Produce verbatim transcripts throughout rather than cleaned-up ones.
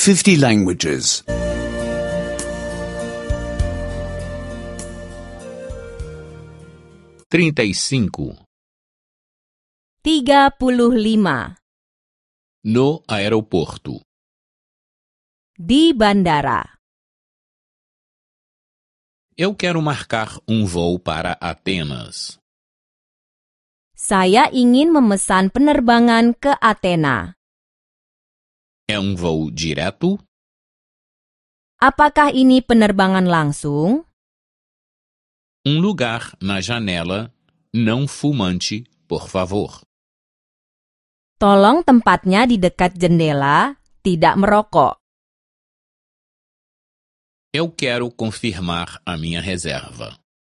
fifty languages. trinta e cinco. tiga puluh lima. No aeroporto. Di bandara. Eu quero marcar um voo para Atenas. Saya ingin memesan penerbangan ke Athena. É um voo direto? Apakah ini penerbangan langsung? Um lugar na janela, não fumante, por favor. Tolong tempatnya di dekat jendela, tidak merokok. Eu quero confirmar a minha reserva.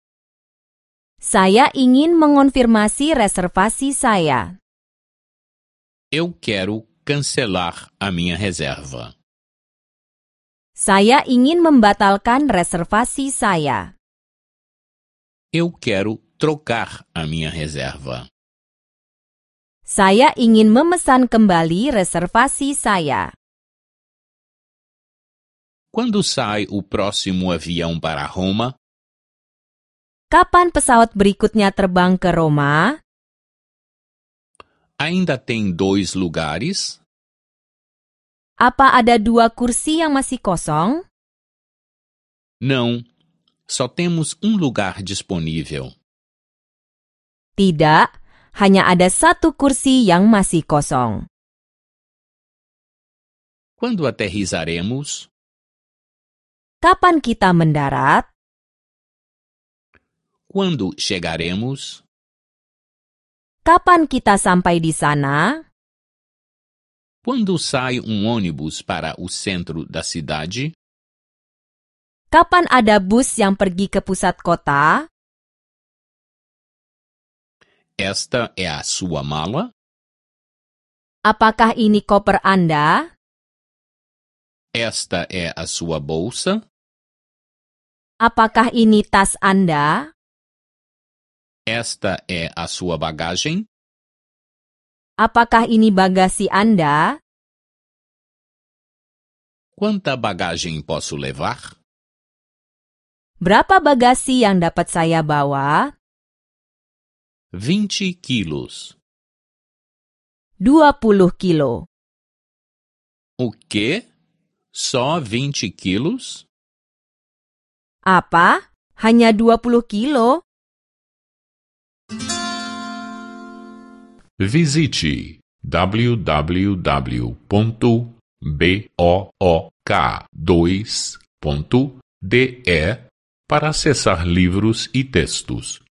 Saya ingin mengonfirmasi reservasi saya. Eu quero cancelar a minha reserva. Saya ingin membatalkan reservasi saya. Eu quero trocar a minha reserva. Saya ingin memesan kembali reservasi saya. Quando sai o próximo avião para Roma? Kapan pesawat berikutnya terbang ke Roma? Ainda tem dois lugares? Apa ada dua kursi yang masih kosong? Não, só temos um lugar disponível. Tidak, hanya ada satu kursi yang masih kosong. Quando aterrissaremos? Kapan kita mendarat? Quando chegaremos? Kapan kita sampai di sana? Quando sai um ônibus para o centro da cidade? Kapan ada bus yang pergi ke pusat kota? Esta é a sua mala? Apakah ini koper Anda? Esta é a sua bolsa? Apakah ini tas Anda? Esta é a sua bagagem? Apakah ini bagasi Anda? Quanta bagagem posso levar? Berapa bagasi yang dapat saya bawa? vinte quilos. dua puluh kilo. O quê? Só vinte quilos? Apa? Hanya dua puluh kilo? Visite w w w ponto book dois ponto de para acessar livros e textos.